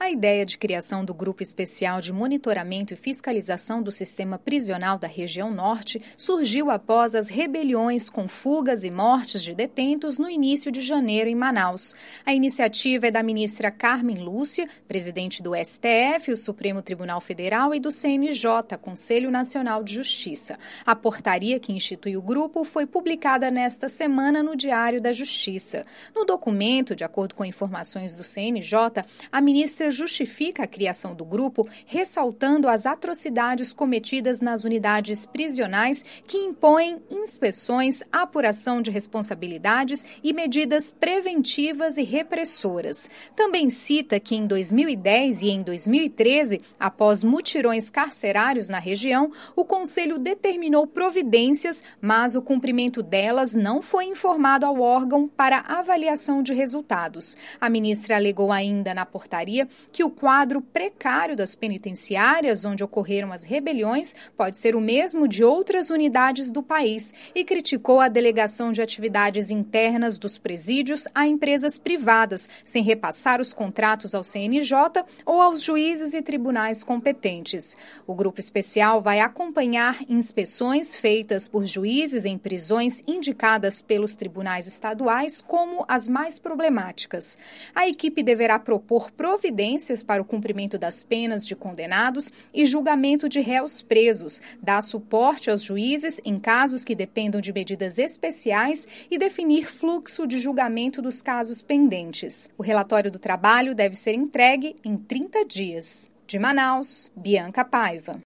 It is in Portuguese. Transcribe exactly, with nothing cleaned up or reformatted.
A ideia de criação do Grupo Especial de Monitoramento e Fiscalização do Sistema Prisional da Região Norte surgiu após as rebeliões com fugas e mortes de detentos no início de janeiro em Manaus. A iniciativa é da ministra Carmen Lúcia, presidente do S T F, o Supremo Tribunal Federal e do C N J, Conselho Nacional de Justiça. A portaria que institui o grupo foi publicada nesta semana no Diário da Justiça. No documento, de acordo com informações do C N J, a ministra justifica a criação do grupo, ressaltando as atrocidades cometidas nas unidades prisionais que impõem inspeções, apuração de responsabilidades e medidas preventivas e repressoras. Também cita que em dois mil e dez e em dois mil e treze, após mutirões carcerários na região, o Conselho determinou providências, mas o cumprimento delas não foi informado ao órgão para avaliação de resultados. A ministra alegou ainda na portaria que o quadro precário das penitenciárias onde ocorreram as rebeliões pode ser o mesmo de outras unidades do país e criticou a delegação de atividades internas dos presídios a empresas privadas, sem repassar os contratos ao C N J ou aos juízes e tribunais competentes. O grupo especial vai acompanhar inspeções feitas por juízes em prisões indicadas pelos tribunais estaduais como as mais problemáticas. A equipe deverá propor providências para o cumprimento das penas de condenados e julgamento de réus presos, dar suporte aos juízes em casos que dependam de medidas especiais e definir fluxo de julgamento dos casos pendentes. O relatório do trabalho deve ser entregue em trinta dias. De Manaus, Bianca Paiva.